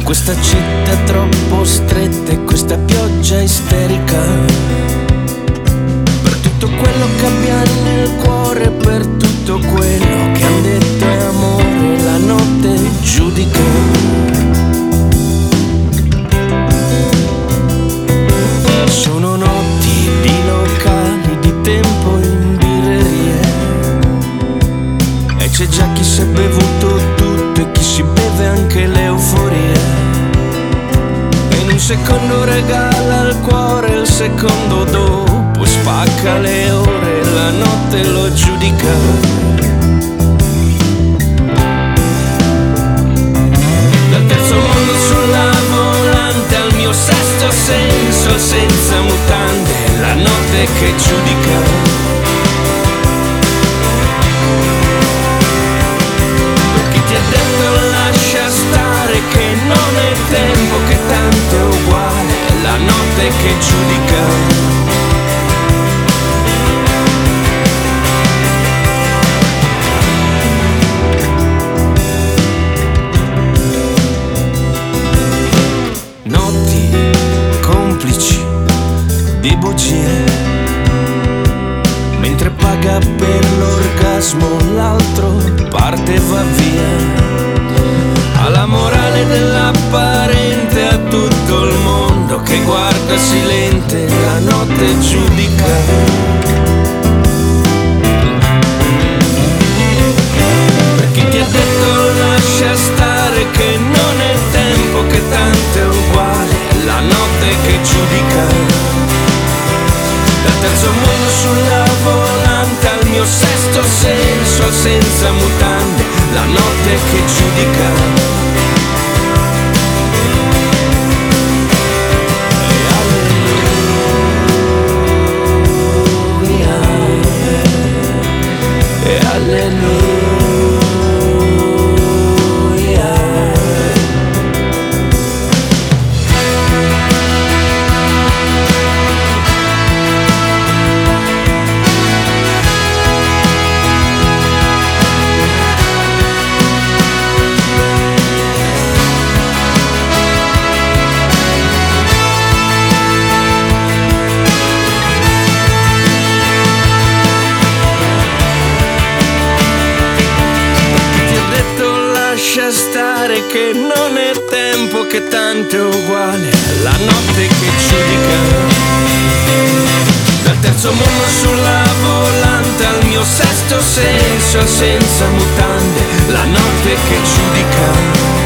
Questa città è troppo stretta e questa pioggia isterica, per tutto quello che abbiamo nel cuore, per tutto quello che han detto è amore, la notte giudica. Sono notti di locali, di tempo in birrerie, e c'è già chi si è bevuto tutto e chi si beve anche l'euforia. Un secondo regala al cuore, il secondo dopo spacca le ore, la notte lo giudica. Dal terzo mondo sulla volante al mio sesto senso, senza mutande, la notte che giudica. Ti ha detto lascia stare che non è tempo, che tanto è uguale, la notte che giudica. Notti complici di bugie, mentre paga per l'orgasmo l'altro parte e va via. Alla morale dell'apparente, a tutto il mondo che guarda silente, la notte giudica. Per chi ti ha detto lascia stare che non è tempo, che tanto è uguale, la notte che giudica. Dal terzo mondo sulla volante al mio sesto senso, senza mutande, la notte che giudica. E alleluia. Lascia stare che non è tempo, che tanto è uguale, la notte che giudica. Dal terzo mondo sulla volante al mio sesto senso, senza mutande, la notte che giudica.